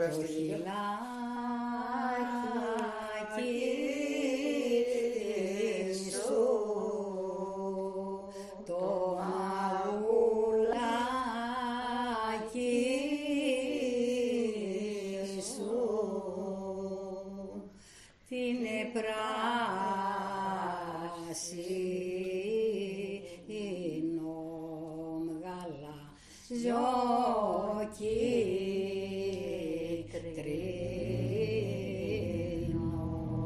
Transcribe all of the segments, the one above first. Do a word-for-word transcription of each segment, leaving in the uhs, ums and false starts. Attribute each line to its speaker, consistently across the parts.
Speaker 1: Το χιλάκι σου, το μαγουλάκι σου, την πράσινο γαλάζιο κίτρινο,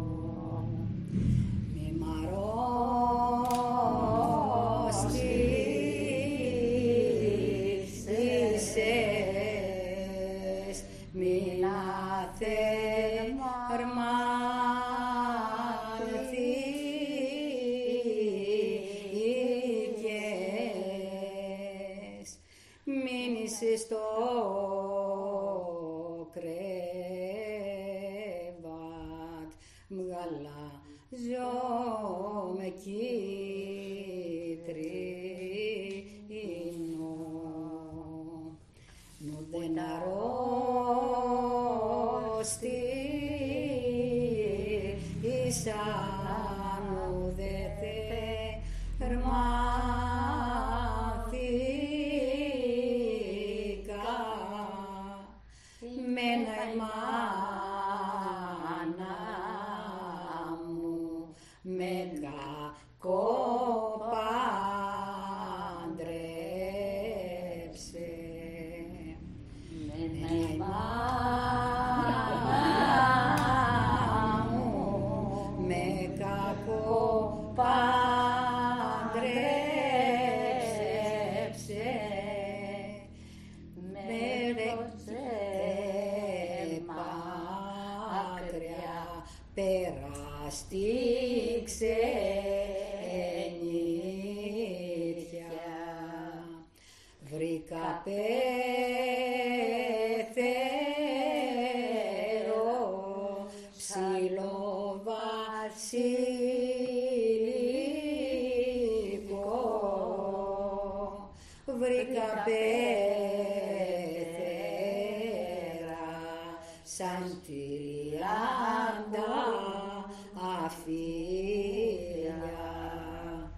Speaker 1: μη μ' αρρώστησες, μην αθερμανθήκες, μείνεις στο κρέβατ μγαλάζιο με κίτρινο, νου δεν αρρώστησαν, νου δεν θερμανθήκα, μένα η μάνα μου με κακό παντρέψε, μένα η μάνα μου με κακό παντρέψε, με ρώτησε μακριά περάστη ξενίτια, βρήκα πέθερο ψηλό βασιλικό, βρήκα πέθερα σαν τη